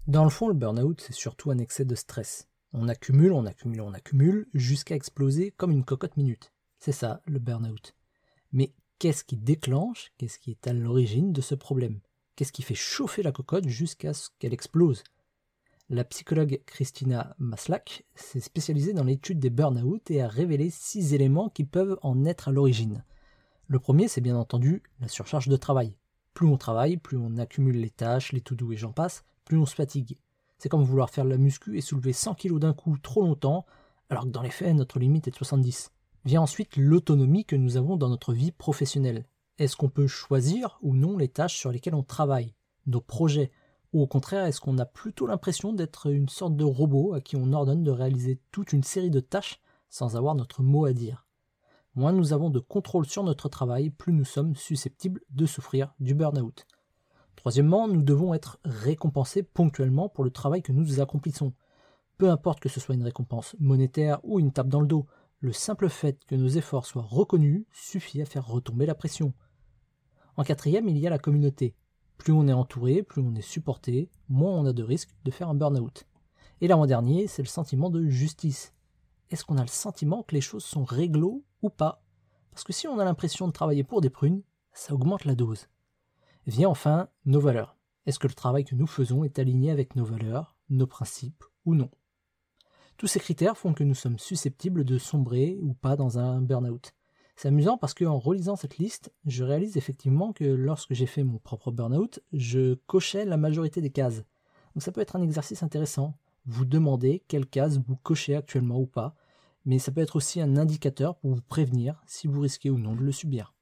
Dans le fond, le burn-out, c'est surtout un excès de stress. On accumule, on accumule, on accumule, jusqu'à exploser comme une cocotte minute. C'est ça, le burn-out. Mais qu'est-ce qui déclenche, qu'est-ce qui est à l'origine de ce problème? Qu'est-ce qui fait chauffer la cocotte jusqu'à ce qu'elle explose? La psychologue Christina Maslach s'est spécialisée dans l'étude des burn-out et a révélé 6 éléments qui peuvent en être à l'origine. Le premier, c'est bien entendu la surcharge de travail. Plus on travaille, plus on accumule les tâches, les to-do et j'en passe, plus on se fatigue. C'est comme vouloir faire de la muscu et soulever 100 kg d'un coup trop longtemps, alors que dans les faits, notre limite est de 70. Vient ensuite l'autonomie que nous avons dans notre vie professionnelle. Est-ce qu'on peut choisir ou non les tâches sur lesquelles on travaille, nos projets? Ou au contraire, est-ce qu'on a plutôt l'impression d'être une sorte de robot à qui on ordonne de réaliser toute une série de tâches sans avoir notre mot à dire? Moins nous avons de contrôle sur notre travail, plus nous sommes susceptibles de souffrir du burn-out. Troisièmement, nous devons être récompensés ponctuellement pour le travail que nous accomplissons. Peu importe que ce soit une récompense monétaire ou une tape dans le dos, le simple fait que nos efforts soient reconnus suffit à faire retomber la pression. En quatrième, il y a la communauté. Plus on est entouré, plus on est supporté, moins on a de risques de faire un burn-out. Et l'avant-dernier, c'est le sentiment de justice. Est-ce qu'on a le sentiment que les choses sont réglo ou pas? Parce que si on a l'impression de travailler pour des prunes, ça augmente la dose. Vient enfin nos valeurs. Est-ce que le travail que nous faisons est aligné avec nos valeurs, nos principes ou non? Tous ces critères font que nous sommes susceptibles de sombrer ou pas dans un burn-out. C'est amusant parce qu'en relisant cette liste, je réalise effectivement que lorsque j'ai fait mon propre burn-out, je cochais la majorité des cases. Donc ça peut être un exercice intéressant. Vous demandez quelles cases vous cochez actuellement ou pas, mais ça peut être aussi un indicateur pour vous prévenir si vous risquez ou non de le subir.